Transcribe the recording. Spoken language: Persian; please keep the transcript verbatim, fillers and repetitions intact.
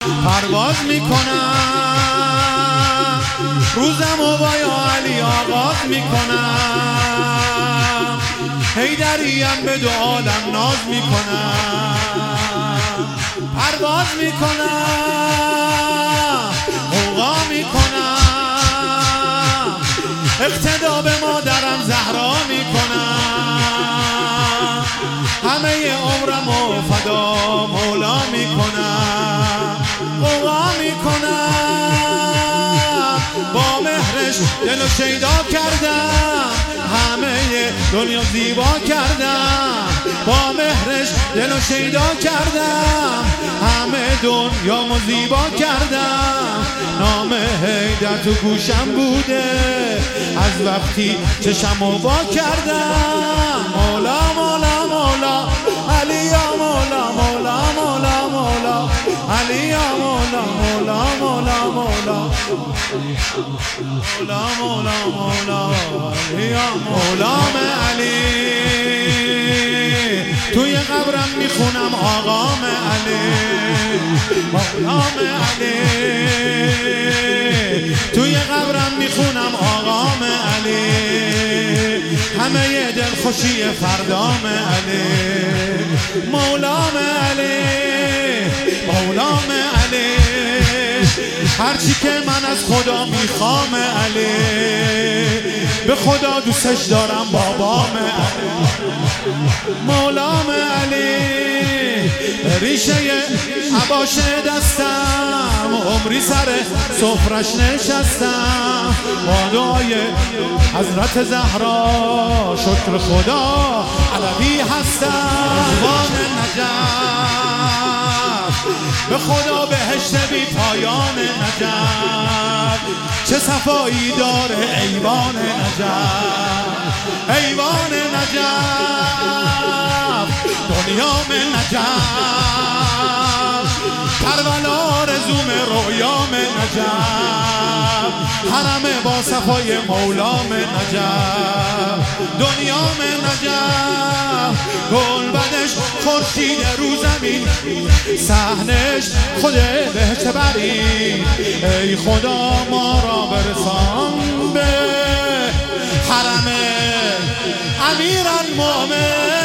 پرواز میکنم، روزم و با یا علی آغاز میکنم، حیدریم به دو عالم ناز میکنم، پرواز میکنم، غوغا میکنم، اقتدا به مادرم زهرا میکنم، همه عمرمو فدا مولا میکنم، غوغا میکنم، با مهرش دل و شیدا کردم، همه دنیا زیبا کردم، با مهرش دل و شیدا کردم، همه دنیا زیبا کردم، نام حیدر تو گوشم بوده از وقتی چشمو وا کردم، مولا مولا مولا علی یا مولا مولا مولا مولا علی یا مولا مولا مولا مولا مولا مولا مولا علی یا مولام علی، توی قبرم میخونم آقام علی، مولام علی، توی قبرم میخونم آقام علی، همه دل خوشی فردام علی، مولام علی، مولام علی، هرچی که من از خدا میخوام علی، به خدا دوستش دارم بابام علی، مولام علی، ریشه عباش دستم، عمری سر سفرش نشستم، با دعای حضرت زهرا شکر خدا علوی هستم، وان نجف به خدا بهشت بی پایان نجف، چه صفایی داره ایوان نجف، ایوان نجف، دنیام نجف، کربلا رزوم رویام نجف، حرم با صفای مولام نجف، دنیام نجف، گلبدش خورشید رو زمین، صحنش خود بهشت برین، ای خدا ما را برسان به حرم امیرالمومنین.